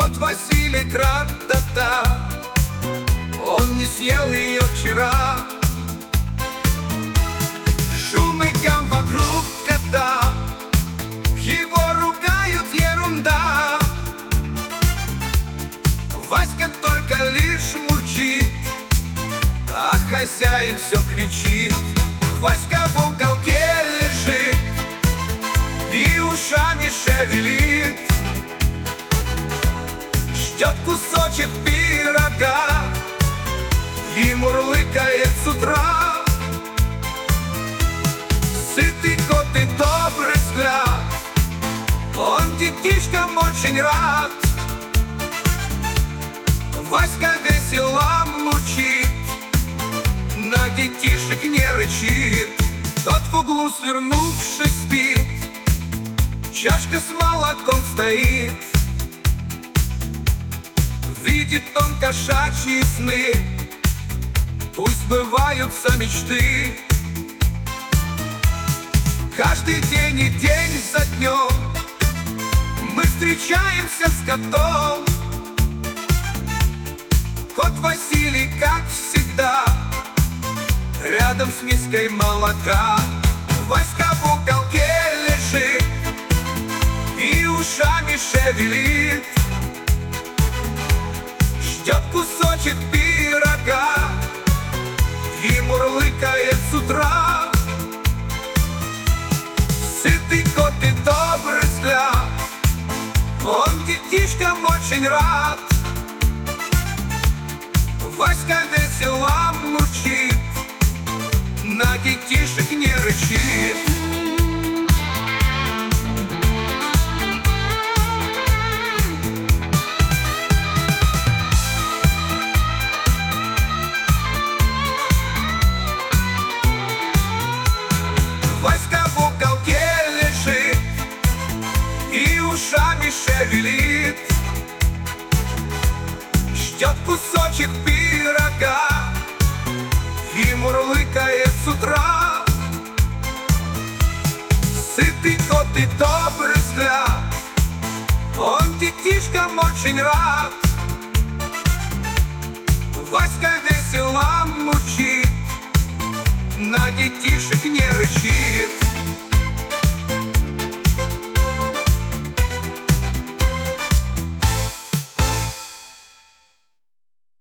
Кот Василий красота, он не съел ее вчера. Шум и гам вокруг кота, его ругают ерунда. Васька только лишь мурчит, а хозяин все кричит. Васька в уголке лежит и ушами шевелит, ждет кусочек пирога и мурлыкает с утра. Сытый кот и добрый взгляд, он детишкам очень рад. Васька весело мурчит, на детишек не рычит. Тот в углу, свернувшись, спит, чашка с молоком стоит. Видит он кошачьи сны, пусть сбываются мечты. Каждый день и день за днем мы встречаемся с котом. Кот Василий, как всегда, рядом с миской молока. Васька в уголке лежит и ушами шевелит, ждет кусочек пирога и мурлыкает с утра. Сытый кот и добрый взгляд, он детишкам очень рад. Васька весело мурчит, на детишек не рычит. Васька в уголке лежит и ушами шевелит, ждет кусочек пирога и мурлыкает с утра. Сытый кот и добрый взгляд, он детишкам очень рад. Васька весело мурчит, на детишек не рычит.